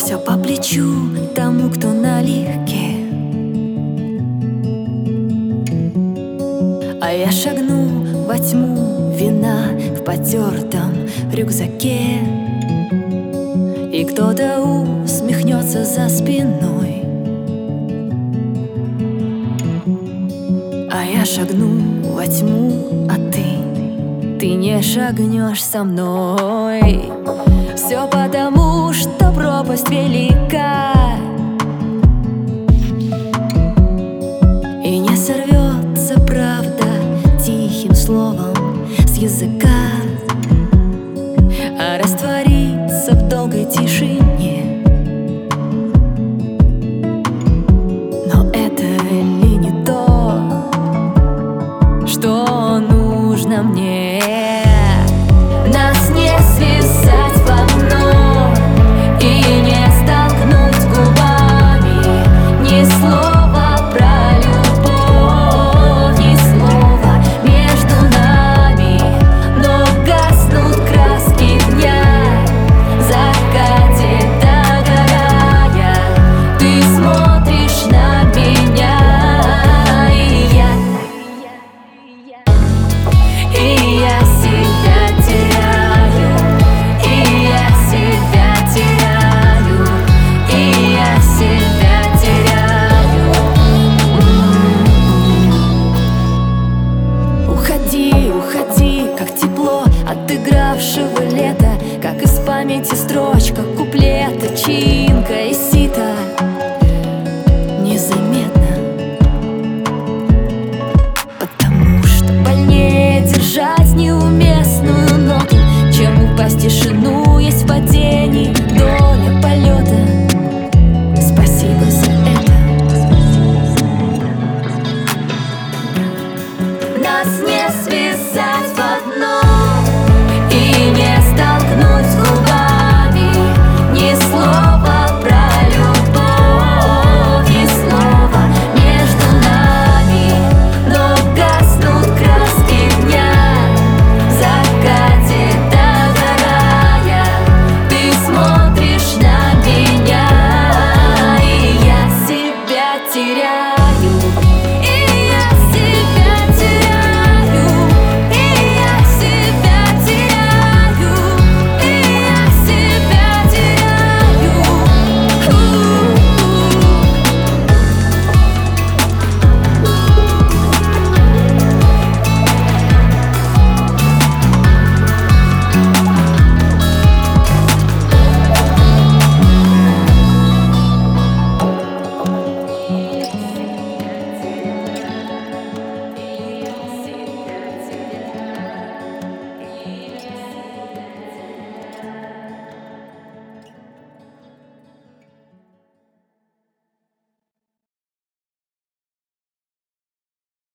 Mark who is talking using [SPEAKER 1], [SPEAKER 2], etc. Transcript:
[SPEAKER 1] все по плечу тому, кто налегке. А я шагну во тьму, вина в потертом рюкзаке, и кто-то усмехнется за спиной. А я шагну во тьму, а ты не шагнешь со мной. Все потому, что пропасть велика, и не сорвется правда тихим словом с языка.